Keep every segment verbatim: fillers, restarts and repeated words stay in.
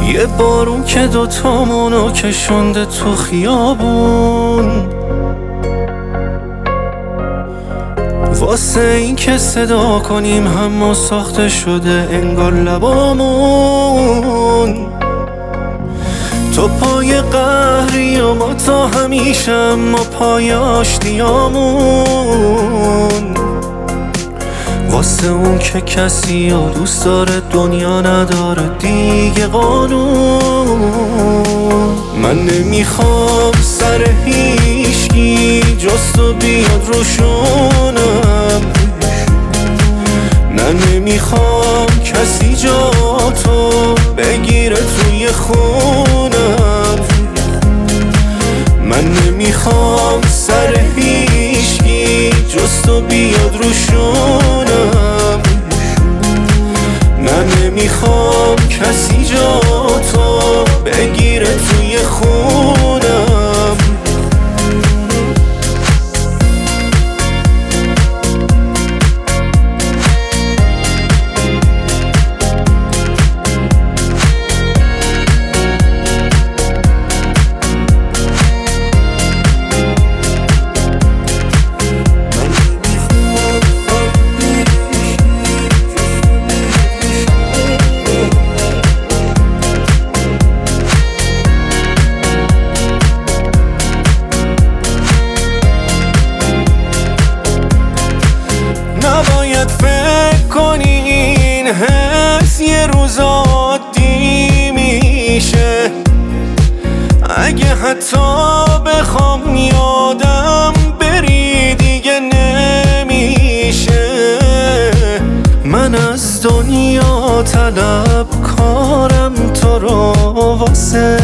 یه بارون که دوتامونو کشونده تو خیابون، واسه این که صدا کنیم همه ساخته شده انگار لبامون. تو پای قهری و ما تا همیشه ما پای آشتیامون، واسه اون که کسی و دوست داره دنیا نداره دیگه قانون. من نمیخوام سر هیچکی جز تو بیاد روشونم، نه نمیخوام کسی جا تو بگیره توی خونم. من نمیخوام سر هیچکی جز تو بیاد روشونم، نه نمیخوام کسی جا تو بگیره توی خونم. نباید فکر کنی این حس یه روز عادی میشه، اگه حتی بخوام یادم بری دیگه نمیشه. من از دنیا طلب کارم تو رو واسه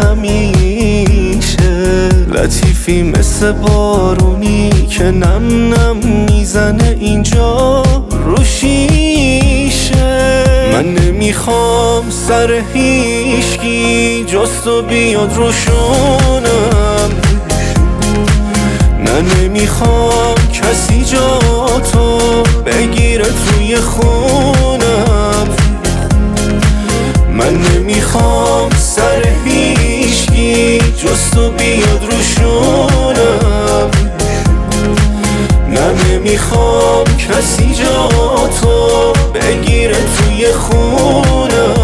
همیشه، لطیفی مثل بارونی که نم نم میزنه اینجا رو شیشه. من نمیخوام سر هیچکی جز تو بیاد روشونم، نه نمیخوام کسی جا تو بگیره توی خونم. من نمیخوام سر هیچکی جز تو بیاد روشونم، نه نمیخوام کسی جا تو بگیره توی خونم.